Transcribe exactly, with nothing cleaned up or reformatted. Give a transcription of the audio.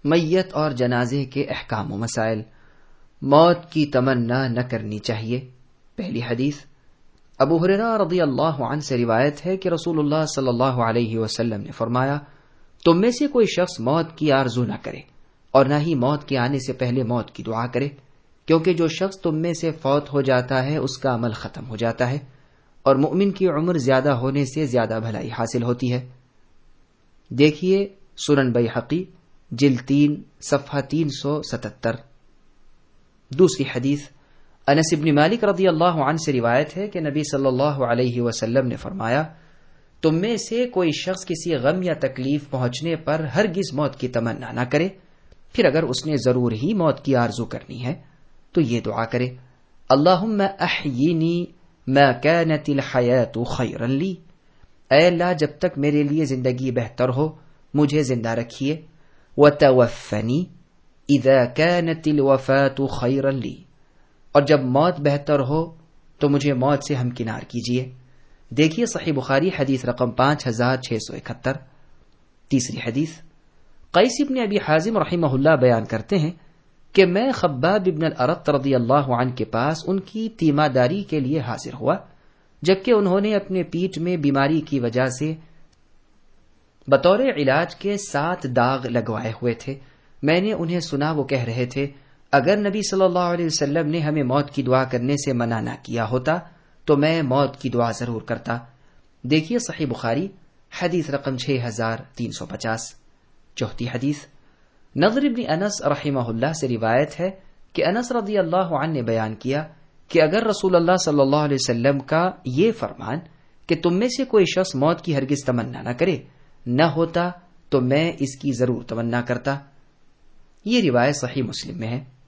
میت اور جنازے کے احکام و مسائل۔ موت کی تمنا نہ کرنی چاہیے۔ پہلی حدیث ابو ہریرہ رضی اللہ عنہ سے روایت ہے کہ رسول اللہ صلی اللہ علیہ وسلم نے فرمایا، تم میں سے کوئی شخص موت کی آرزو نہ کرے اور نہ ہی موت کے آنے سے پہلے موت کی دعا کرے، کیونکہ جو شخص تم میں سے فوت ہو جاتا ہے اس کا عمل ختم ہو جاتا ہے، اور مؤمن کی عمر زیادہ ہونے سے زیادہ بھلائی حاصل ہوتی ہے۔ دیکھیے سنن بیہقی جلد تین صفحہ تین سو ستتر۔ دوسری حدیث انس بن مالک رضی اللہ عنہ سے روایت ہے کہ نبی صلی اللہ علیہ وسلم نے فرمایا، تم میں سے کوئی شخص کسی غم یا تکلیف پہنچنے پر ہرگز موت کی تمنا نہ کرے، پھر اگر اس نے ضرور ہی موت کی آرزو کرنی ہے تو یہ دعا کرے، اللہم احیینی ما کانت الحیات خیرا لی، اے اللہ جب تک میرے لیے زندگی بہتر ہو مجھے زندہ رکھیے، وتوفنی اذا کانت الوفات خیرا لی، اور جب موت بہتر ہو تو مجھے موت سے ہمکنار کیجیے۔ دیکھیے صحیح بخاری حدیث رقم پانچ ہزار چھ سو اکہتر۔ تیسری حدیث قیس بن ابی حازم رحمہ اللہ بیان کرتے ہیں کہ میں خباب بن الارت رضی اللہ عنہ کے پاس ان کی تیمارداری کے لیے حاضر ہوا، جبکہ انہوں نے اپنے پیٹھ میں بیماری کی وجہ سے بطور علاج کے سات داغ لگوائے ہوئے تھے۔ میں نے انہیں سنا وہ کہہ رہے تھے، اگر نبی صلی اللہ علیہ وسلم نے ہمیں موت کی دعا کرنے سے منع نہ کیا ہوتا تو میں موت کی دعا ضرور کرتا۔ دیکھیے صحیح بخاری حدیث رقم چھ ہزار تین سو پچاس۔ چوتھی حدیث نضر بن انس رحمہ اللہ سے روایت ہے کہ انس رضی اللہ عنہ نے بیان کیا کہ اگر رسول اللہ صلی اللہ علیہ وسلم کا یہ فرمان کہ تم میں سے کوئی شخص موت کی ہرگز تمنا نہ کرے نہ ہوتا تو میں اس کی ضرور تمنا کرتا۔ یہ روایت صحیح مسلم میں ہے۔